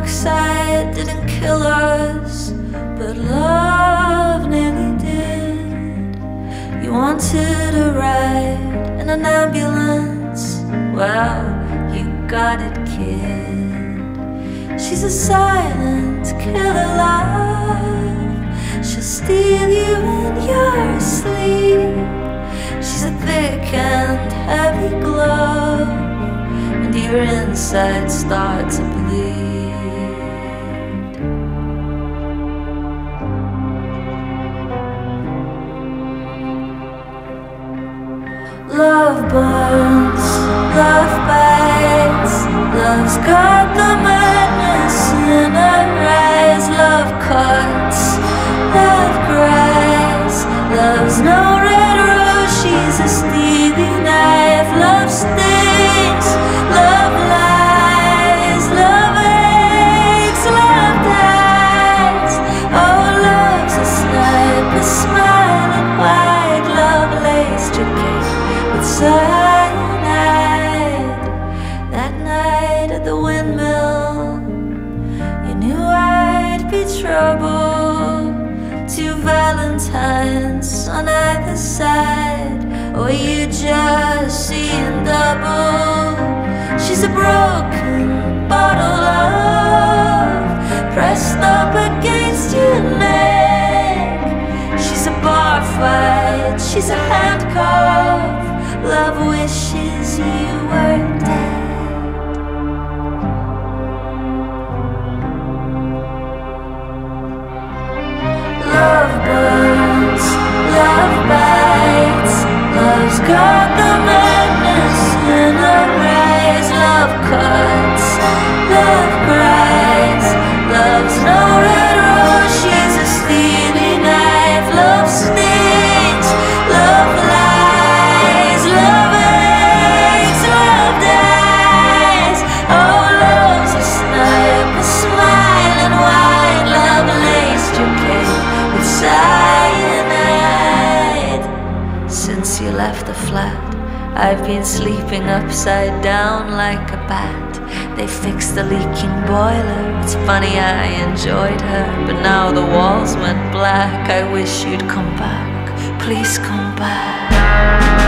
dark side didn't kill us, but love nearly did. You wanted a ride in an ambulance. Well, you got it, kid. She's a silent killer live. She'll steal you in your sleep. She's a thick and heavy glove, and your insides start to bleed. Love burns, love bites, love's got the madness in her eyes. Love cuts, love cries, love's no red rose, she's a steely knife. Love stings, love lies, love aches, love dies. Oh, love's a sniper, smiling wide. Love laced your cake with cyanide. That night at the windmill, you knew I'd be trouble. Two valentines on either side, or you just seeing double. She's a broken bottle of pressed up against your neck. She's a bar fight, she's a handcuff. Love wishes you were dead. Love burns, love bites, love's got the madness in her eyes. Love cuts, love cries, love's no red rose, she's a steely knife. Love stings, love lies, love aches, love dies. Oh, love's a sniper, smiling wide. Love laced your cake with cyanide. Since you left the flat, I've been sleeping upside down like a bat. They fixed the leaking boiler. It's funny, I enjoyed her, but now the walls went black. I wish you'd come back, please come back.